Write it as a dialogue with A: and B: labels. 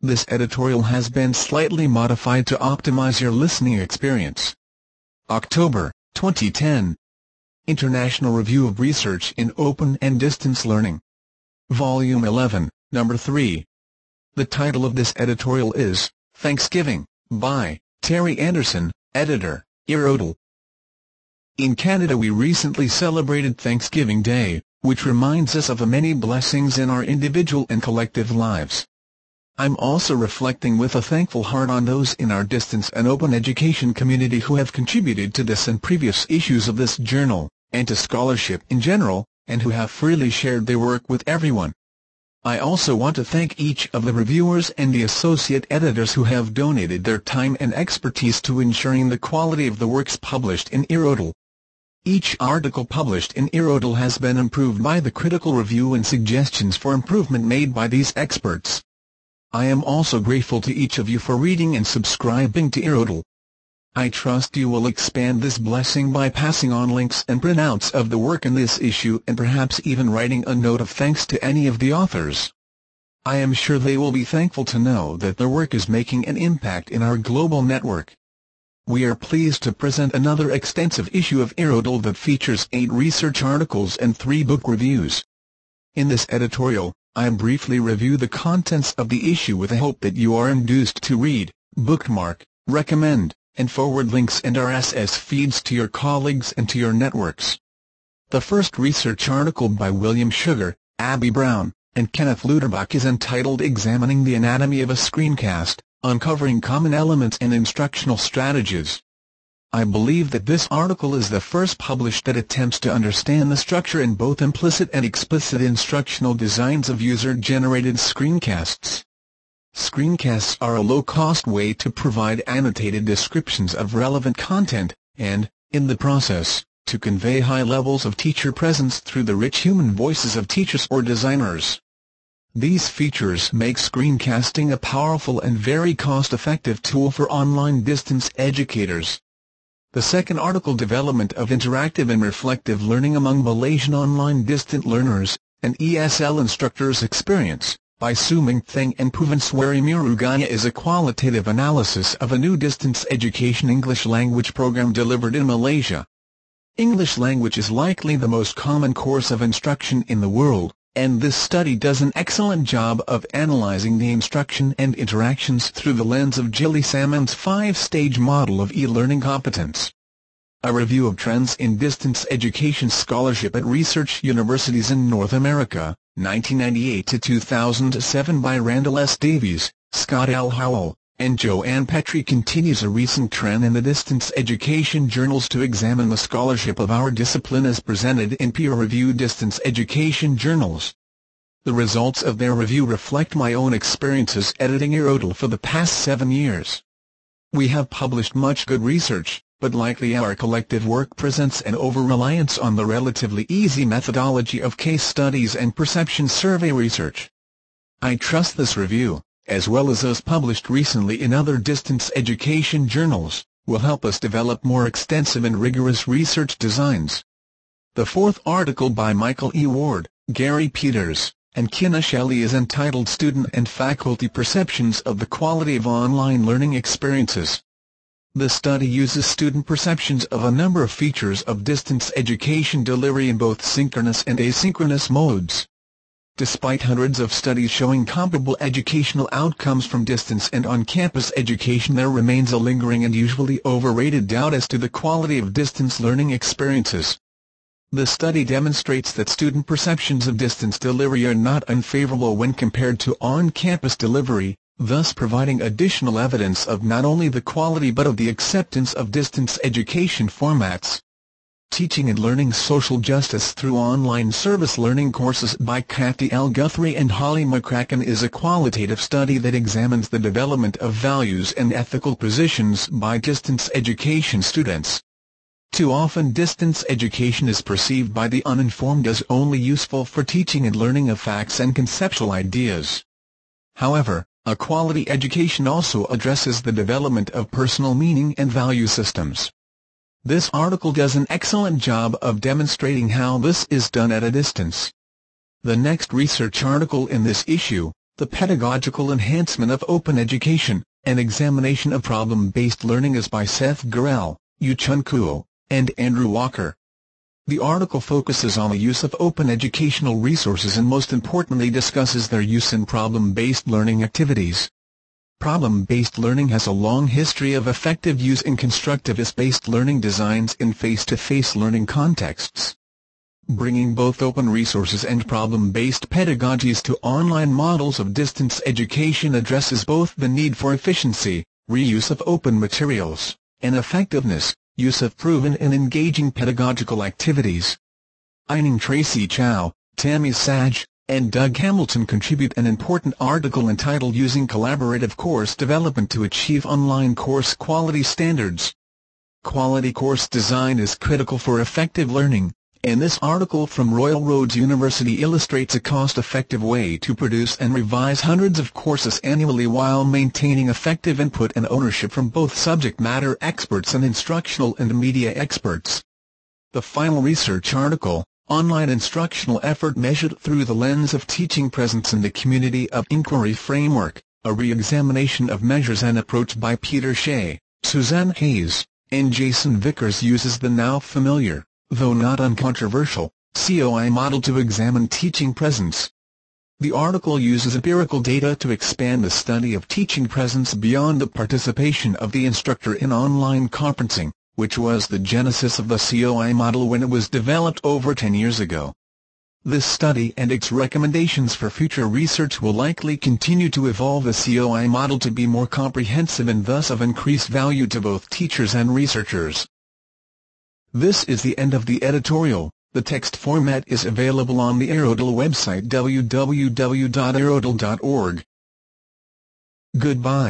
A: This editorial has been slightly modified to optimize your listening experience. October, 2010. International Review of Research in Open and Distance Learning. Volume 11, Number 3. The title of this editorial is, Thanksgiving, by Terry Anderson, Editor, Earodel. In Canada we recently celebrated Thanksgiving Day, which reminds us of the many blessings in our individual and collective lives. I'm also reflecting with a thankful heart on those in our distance and open education community who have contributed to this and previous issues of this journal, and to scholarship in general, and who have freely shared their work with everyone. I also want to thank each of the reviewers and the associate editors who have donated their time and expertise to ensuring the quality of the works published in Earodel. Each article published in Earodel has been improved by the critical review and suggestions for improvement made by these experts. I am also grateful to each of you for reading and subscribing to Earodel. I trust you will expand this blessing by passing on links and printouts of the work in this issue and perhaps even writing a note of thanks to any of the authors. I am sure they will be thankful to know that their work is making an impact in our global network. We are pleased to present another extensive issue of Earodel that features 8 research articles and 3 book reviews. In this editorial, I briefly review the contents of the issue with the hope that you are induced to read, bookmark, recommend, and forward links and RSS feeds to your colleagues and to your networks. The first research article by William Sugar, Abby Brown, and Kenneth Luterbach is entitled Examining the Anatomy of a Screencast, Uncovering Common Elements and Instructional Strategies. I believe that this article is the first published that attempts to understand the structure in both implicit and explicit instructional designs of user-generated screencasts. Screencasts are a low-cost way to provide annotated descriptions of relevant content, and, in the process, to convey high levels of teacher presence through the rich human voices of teachers or designers. These features make screencasting a powerful and very cost-effective tool for online distance educators. The second article, Development of Interactive and Reflective Learning Among Malaysian Online Distant Learners, and ESL Instructors Experience, by Suming Theng and Puvanswari Murugaya, is a qualitative analysis of a new distance education English language program delivered in Malaysia. English language is likely the most common course of instruction in the world, and this study does an excellent job of analyzing the instruction and interactions through the lens of Gilly Salmon's 5-stage model of e-learning competence. A review of trends in distance education scholarship at research universities in North America, 1998 to 2007 by Randall S. Davies, Scott L. Howell, and Joanne Petrie continues a recent trend in the distance education journals to examine the scholarship of our discipline as presented in peer-reviewed distance education journals. The results of their review reflect my own experiences editing Earodel for the past 7 years. We have published much good research, but likely our collective work presents an over-reliance on the relatively easy methodology of case studies and perception survey research. I trust this review, as well as those published recently in other distance education journals, will help us develop more extensive and rigorous research designs. The fourth article by Michael E. Ward, Gary Peters, and Kina Shelley is entitled Student and Faculty Perceptions of the Quality of Online Learning Experiences. The study uses student perceptions of a number of features of distance education delivery in both synchronous and asynchronous modes. Despite hundreds of studies showing comparable educational outcomes from distance and on-campus education, there remains a lingering and usually overrated doubt as to the quality of distance learning experiences. The study demonstrates that student perceptions of distance delivery are not unfavorable when compared to on-campus delivery, thus providing additional evidence of not only the quality but of the acceptance of distance education formats. Teaching and Learning Social Justice Through Online Service Learning Courses by Kathy L. Guthrie and Holly McCracken is a qualitative study that examines the development of values and ethical positions by distance education students. Too often distance education is perceived by the uninformed as only useful for teaching and learning of facts and conceptual ideas. However, a quality education also addresses the development of personal meaning and value systems. This article does an excellent job of demonstrating how this is done at a distance. The next research article in this issue, The Pedagogical Enhancement of Open Education, an Examination of Problem-Based Learning is by Seth Gurel, Yu-Chun Kuo, and Andrew Walker. The article focuses on the use of open educational resources and most importantly discusses their use in problem-based learning activities. Problem-based learning has a long history of effective use in constructivist-based learning designs in face-to-face learning contexts. Bringing both open resources and problem-based pedagogies to online models of distance education addresses both the need for efficiency, reuse of open materials, and effectiveness, use of proven and engaging pedagogical activities. Eining Tracy Chow, Tammy Sage, and Doug Hamilton contribute an important article entitled Using Collaborative Course Development to Achieve Online Course Quality Standards. Quality course design is critical for effective learning, and this article from Royal Roads University illustrates a cost-effective way to produce and revise hundreds of courses annually while maintaining effective input and ownership from both subject matter experts and instructional and media experts. The final research article, Online Instructional Effort Measured Through the Lens of Teaching Presence in the Community of Inquiry Framework, a re-examination of measures and approach by Peter Shea, Suzanne Hayes, and Jason Vickers uses the now familiar, though not uncontroversial, COI model to examine teaching presence. The article uses empirical data to expand the study of teaching presence beyond the participation of the instructor in online conferencing, which was the genesis of the COI model when it was developed over 10 years ago. This study and its recommendations for future research will likely continue to evolve the COI model to be more comprehensive and thus of increased value to both teachers and researchers. This is the end of the editorial. The text format is available on the Aerodel website www.aerodel.org. Goodbye.